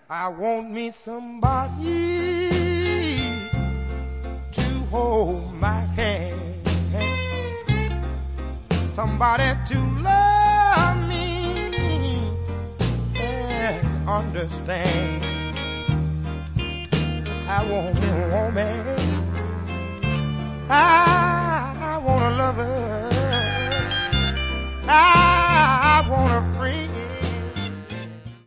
I want me somebody to hold my hand, somebody to love me and understand. I want a woman.